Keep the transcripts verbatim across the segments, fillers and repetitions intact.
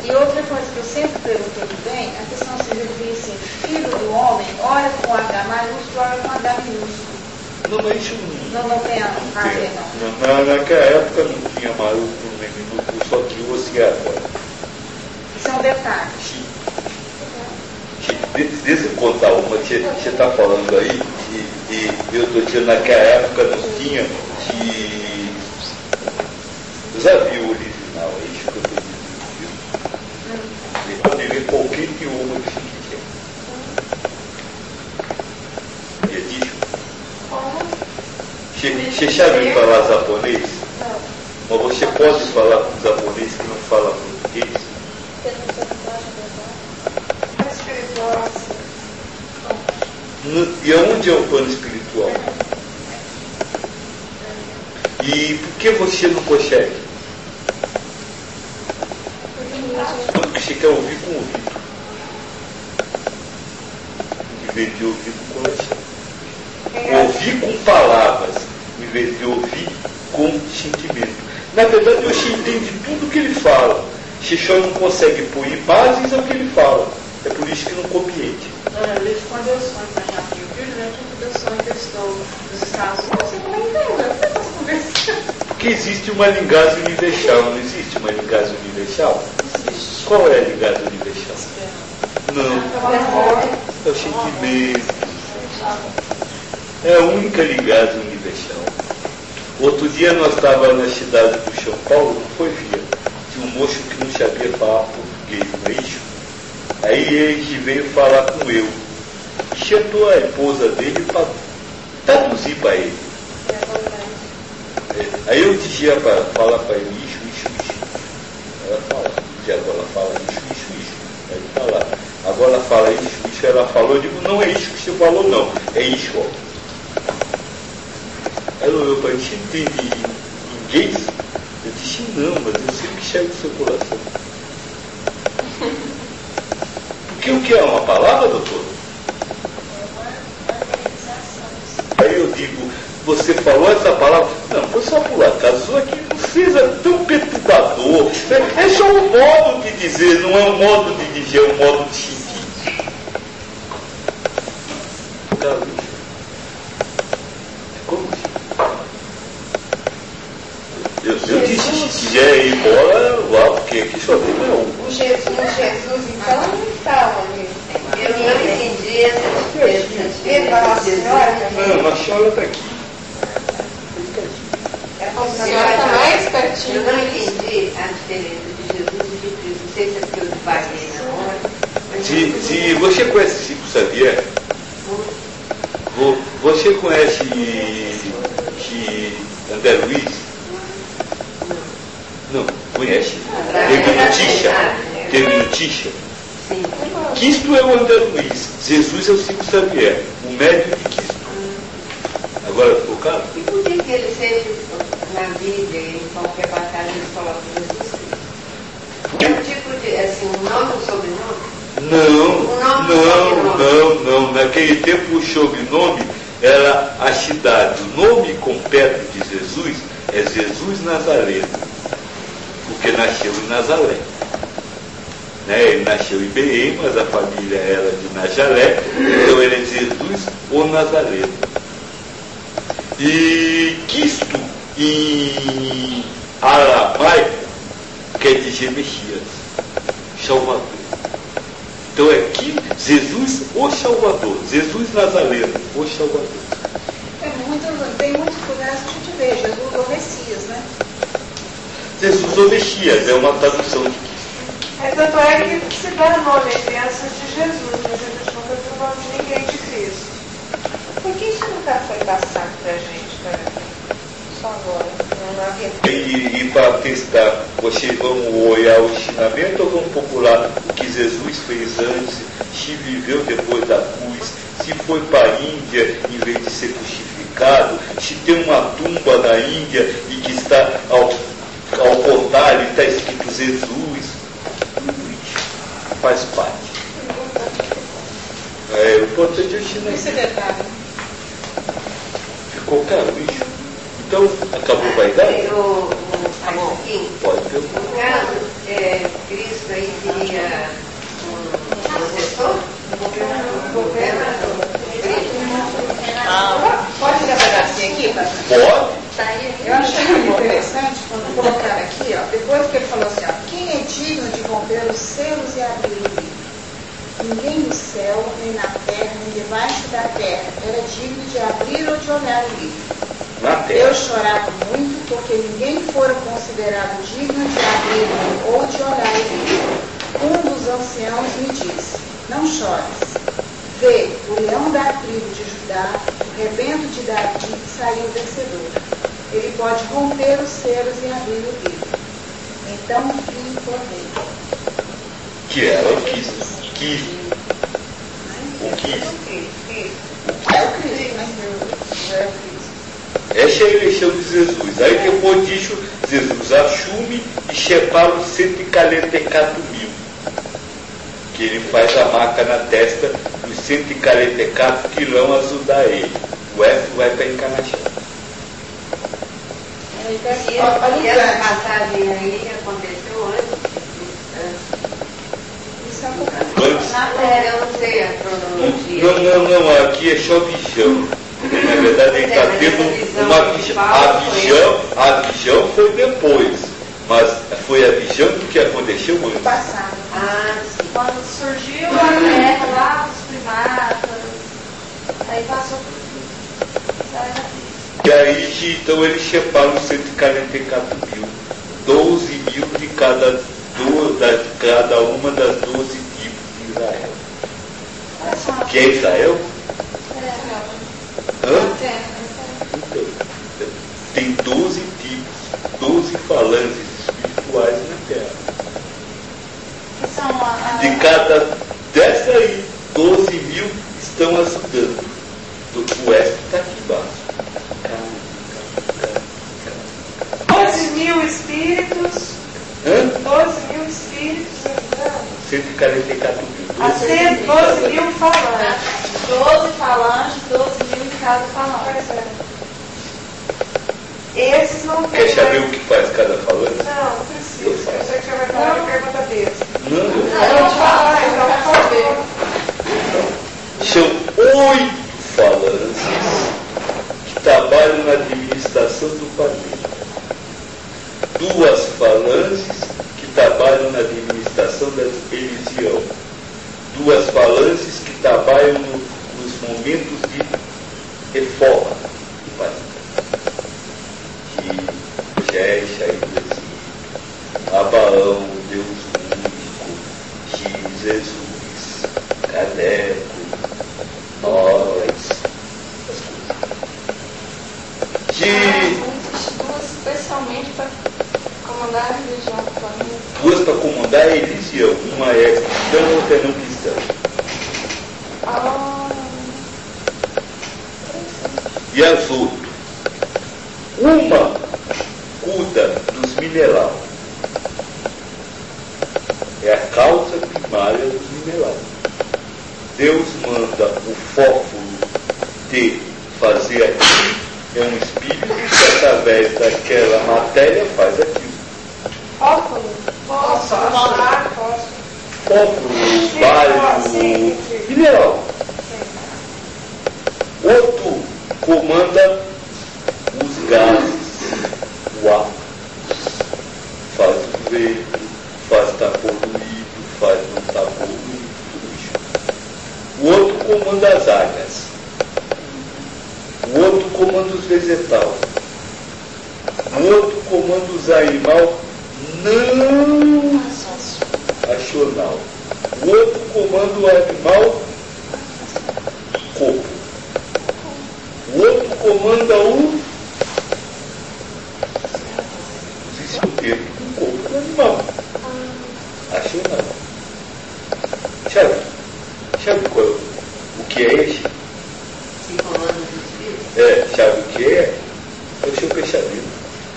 E outra coisa que eu sempre perguntei bem, a questão assim, ele diz assim, filho do homem, ora com H maiúsculo, ora com H minúsculo. Não, mas isso não, não tem a ver, não. não. Na, naquela época não tinha maiúsculo nem minúsculo, só criou-se agora. Isso é um detalhe. Deixa eu contar uma, você está falando aí, e, e eu estou dizendo, naquela época não tinha de. Já viu o original, é isso que eu estou dizendo. E pode ver qualquer idioma que você quiser. É disso. Você sabe falar japonês? Mas você pode falar com os japoneses que não falam português? E aonde é o plano espiritual? E por que você não consegue? Porque você quer ouvir com o ouvido, em vez de ouvir com o coração. Ouvir com palavras, em vez de ouvir com sentimento. Na verdade, você entende tudo que ele fala. Você só não consegue pôr em bases ao que ele fala. É por isso que não compreende. Quando eu sonho com a Rio Grande, quando eu sonho que eu estou nos Estados Unidos, você não entende, você está conversando. Porque existe uma linguagem universal, não existe uma linguagem universal? Existe. Qual é a linguagem universal? Não. É o sentimento. É a única linguagem universal. Outro dia nós estávamos na cidade do São Paulo, não foi, filha? Tinha um moço que não sabia falar português, não é isso? Aí ele veio falar com eu. E chamou a esposa dele para traduzir para ele. É, aí eu dizia para falar para ele isso, isso, isso. Ela fala, dizia, agora fala isso, isso, isso. Aí ele fala, agora fala isso, isso. Ela falou, eu digo, não é isso que você falou, não. É isso, ó. Ela olhou para ele, você entende inglês? Eu disse, não, mas eu sei o que chega do seu coração. Porque o que é uma palavra, doutor? Aí eu digo, você falou essa palavra? Não, foi só por acaso, aqui não seja tão perturbador. É só um modo de dizer, não é um modo de dizer, é um modo de sentir. Como assim? Eu, eu disse, se quiser ir embora, vá, porque aqui só tem um. O Jesus, Jesus, então, não estava ali. Eu não entendi essa diferença. Não, a senhora está aqui. A senhora está mais pertinho. Eu não entendi a diferença de Jesus e de Cristo. Não sei se é porque eu devaguei na hora. Se, se você conhece Chico Xavier, você conhece que André Luiz? Não, conhece. Teve notícia. Teve notícia. Cristo é o André Luiz, Jesus é o Chico Xavier, o médico de Cristo. Agora ficou claro? E por que, que ele sempre, na Bíblia, em qualquer batalha, ele coloca Jesus Cristo? É um tipo de, assim, um nome ou sobrenome? Não, um nome não, não, não. Naquele tempo o sobrenome era a cidade. O nome completo de Jesus é Jesus Nazareno, porque nasceu em Nazaré. Né? Ele nasceu em Belém, mas a família era de Nazaré, então ele é Jesus o Nazareno. E Cristo em aramaico quer dizer Messias, Salvador. Então é que Jesus o Salvador, Jesus Nazareno, o Salvador. É muito, tem muitos lugares que a gente vê, Jesus o Messias, né? Jesus o Messias é uma tradução de Cristo. É, tanto é que se dá nome a crianças de Jesus, mas a gente nunca viu o nome de ninguém de Cristo. Por que isso nunca foi passado para a gente, para só agora? Não havia... E, e para testar, vocês vão olhar o ensinamento ou vão procurar o que Jesus fez antes, se viveu depois da cruz, se foi para a Índia em vez de ser crucificado, se tem uma tumba na Índia e que está ao, ao contrário, está escrito Jesus. Faz parte. É, o importante é o ensinamento. Isso é verdade. Ficou claro isso? Então, acabou a vaidade? O, o, Pode perguntar. no caso, é, Cristo aí Pode? Eu achei muito interessante quando colocaram aqui, ó, depois que ele falou assim, ó, quem é digno de romper os selos e abrir o livro? Ninguém no céu, nem na terra, nem debaixo da terra era digno de abrir ou de olhar o livro. Na terra. Eu chorava muito porque ninguém fora considerado digno de abrir ou de olhar o livro. Um dos anciãos me disse, não chores. Vê, o leão da tribo de Judá, o rebento de Davi, saiu vencedor. Ele pode romper os selos e abrir o livro. Então vi por dentro. Que ela quis. Quis. O quis. É o Cristo, né? Não é o Cristo. Essa é a eleição de Jesus. Aí depois disso, Jesus assume e separa os cento e quarenta e quatro mil. Que ele faz a marca na testa dos cento e quarenta e quatro que irão ajudar ele. O F vai para a encarnação. E essa passagem aí aconteceu antes? Isso é um pouco. Antes. Na terra, eu não sei a cronologia. Não, não, não, aqui é só visão. Na verdade ele está tendo uma visão. A visão, a visão foi depois, mas foi a visão do que aconteceu antes. Passado. Ah, sim. Quando surgiu a terra lá, os primatas, aí passou por tudo. Aí já fiz. E aí, então, eles separam os cento e quarenta e quatro mil, doze mil de cada, duas, da, cada uma das doze tribos de Israel. Que é Israel? Hã? Então, tem doze tribos, doze falanges espirituais na Terra. Que são a, a... De cada dessa aí, doze mil estão ajudando. O resto está aqui embaixo. doze mil espíritos. Hã? doze mil espíritos ajudando. cento e quarenta e quatro mil. A ser doze mil falantes. doze falanges, doze mil em cada falante. Esses não tem. Quer saber o que faz cada falante? Não, não precisa. Eu sei que você vai falar de pergunta desse. Não, Não, eu vou falar, então vai saber. São oito falanges que trabalham na administração do planeta. Duas falanges que trabalham na administração da religião. Duas falanges que trabalham no, nos momentos de reforma do planeta. Que Jecha e Brasil, Abaão, Deus único, X, Jesus, Caneco, nós, que Especialmente para comandar a religião do planeta. duas para comandar a religião, uma é cristã, outra é não cristã. Ah, E as outras, uma cuida dos minerais, é a causa primária dos minerais. Deus manda o fósforo de fazer aquilo, é um espírito que através daquela matéria faz aquilo. fósforo? Fósforo. Fósforo. Fósforo, bário, mineral. Outro comanda os gases, o ar. Faz o vento, faz estar poluído, faz não estar poluído, tudo isso. O outro comanda as águas. O outro comanda os vegetais. O outro comanda os animais não racional. O outro comanda o animal corpo. O outro comanda o espírito, o corpo do animal. Racional. Sabe? Sabe qual, o que é esse? Se comanda os espíritos? É, sabe o que é? É o seu pensamento.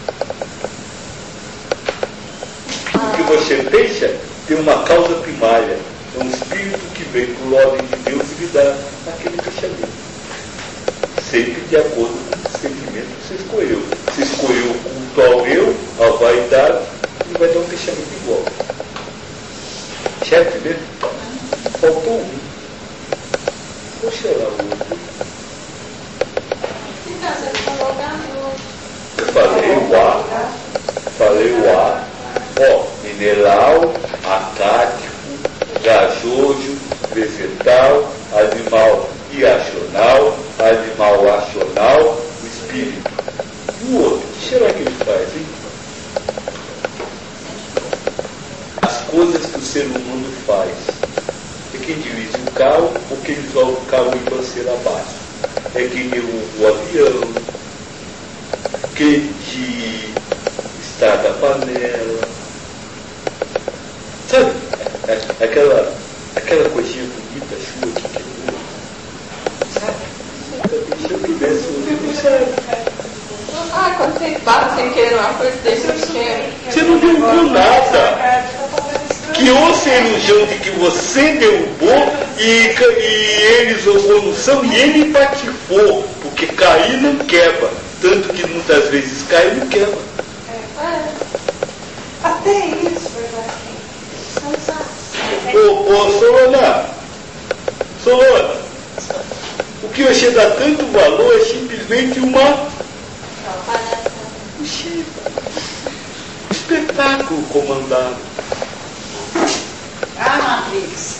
O que você pensa tem uma causa primária. É um espírito que vem por ordem de Deus e lhe dá aquele pensamento. Sempre de acordo com o sentimento que você escolheu. Você escolheu o culto ao eu, a vaidade, e vai dar um pensamento igual. Certo mesmo? Faltou um. Ou será o outro? Então, você falou da falei o A. Ó, mineral, acático, gasoso, vegetal, animal irracional, animal acional, espírito. E o outro, o que será que ele faz, hein? As coisas que o ser humano faz. É quem dirige o carro ou quem joga o carro em banceira abaixo. É quem derruba o avião, quem te estraga a panela. Sabe? Aquela, aquela coisinha bonita sua que quebrou. Sabe? Se eu tivesse ouvido, sabe? Ah, quando você bate sem querer uma coisa, deixa eu querer. Você não derrubou nada. Que o cirurgião de que você derrubou e, e ele jogou no chão e ele patifou, porque cair não quebra. Tanto que muitas vezes cai e não quebra. É. Até isso, Ô, ô, Solona, Solona, o que você dá tanto valor é simplesmente uma um espetáculo comandado. Ah, Matrix.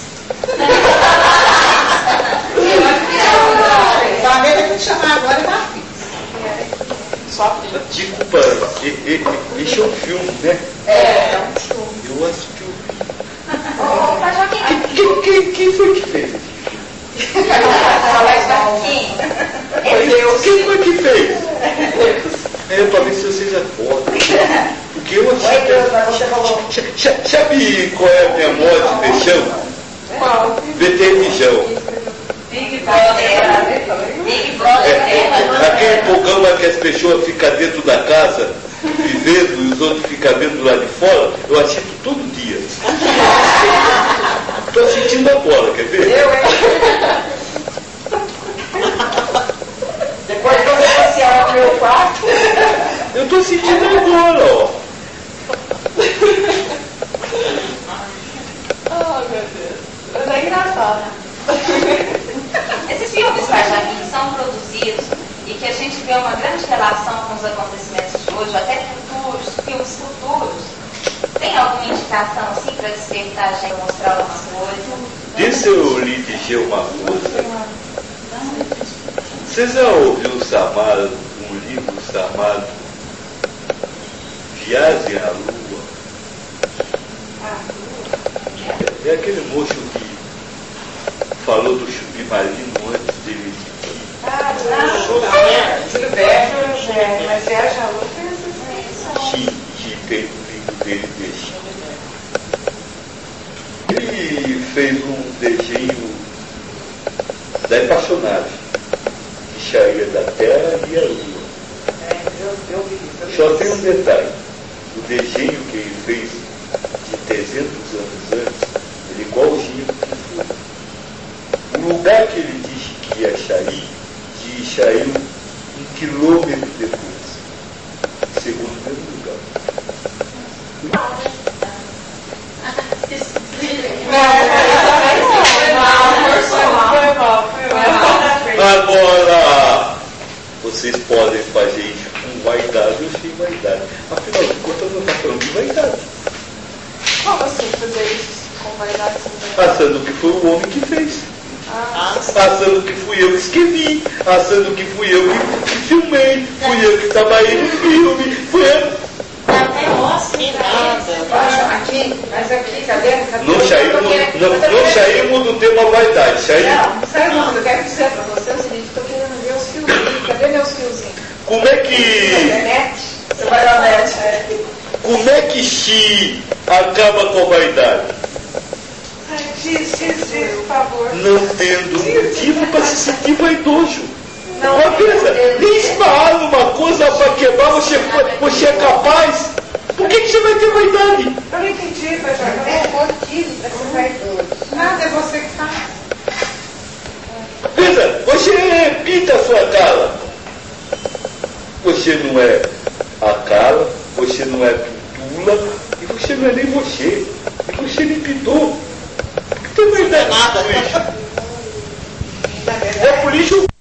O América tem que chamar agora é Matrix. Só filho. Desculpa, esse é um filme, né? É, é um filme. Eu assisti o filme. Ô, Major, quem Quem, quem, quem foi que fez? fala isso aqui? Foi Deus. Quem foi que fez? É, para ver se vocês acordam. Porque eu achei. Oi, Deus, mas você falou. Sabe qual é a minha morte, Peixão? Qual? Veternijão. Big Brother. Big Brother. É, aquele programa que as pessoas ficam dentro da casa, vivendo, e os outros ficam vendo lá de fora, eu assisto todo dia. Estou sentindo agora, quer ver? Eu, hein? Depois que eu vou passear no meu quarto. Eu estou sentindo agora, ó. Oh, meu Deus. Mas é engraçado. Esses filmes, Pajaquim, são produzidos e que a gente vê uma grande relação com os acontecimentos de hoje, até futuros, filmes futuros. Tem alguma indicação assim para despertar a gente, mostrar alguma coisa? Deixa eu lhe dizer uma coisa. Você já ouviu chamado, um livro chamado Viagem à Lua? É aquele moço que falou do submarino antes dele existir. Ah, Júlio Verne. Júlio Verne. É, mas viaja a lua fez isso. Que, que fez o livro dele desse. Ele fez um desenho da personagem que saía da Terra e a Lua. É, eu, eu vi isso. Só tem um detalhe. O desenho que ele fez de trezentos anos antes, ele é igualzinho do que foi. O lugar que ele disse que ia sair, que saiu um quilômetro depois. Segundo o mesmo lugar. Agora, vocês podem fazer isso com vaidade ou sem vaidade. Afinal de contas, não está falando de vaidade. Como assim fazer isso com vaidade? sem vaidade? Achando que foi o homem que fez. Ah, Achando que fui eu que escrevi. Achando que fui eu que, que filmei. Fui eu que trabalhei no filme. Fui eu. Aqui, mas aqui, cadê? cadê? Não saímos, não, não saímos do tema vaidade. Saímos. Não, sabe não, eu quero dizer para você o seguinte, estou querendo ver os fiozinhos. Cadê meus fiozinhos? Como é que. Internet? Você vai na net. É. Como é que se acaba com a vaidade? ai, diz, diz, diz, por favor. Não tendo motivo para se sentir vaidoso. Não, Uma coisa, nem esbarrar numa coisa para quebrar, você, você é capaz. Por que, que você vai ter vaidade? Eu não entendi, mas já É motivo para ser vaidoso. Nada, é você que faz. Veja, você pinta a sua cara. Você não é a cara, você não é pintura, e você não é nem você. E você nem pintou. Por que tem vaidade com isso? É por isso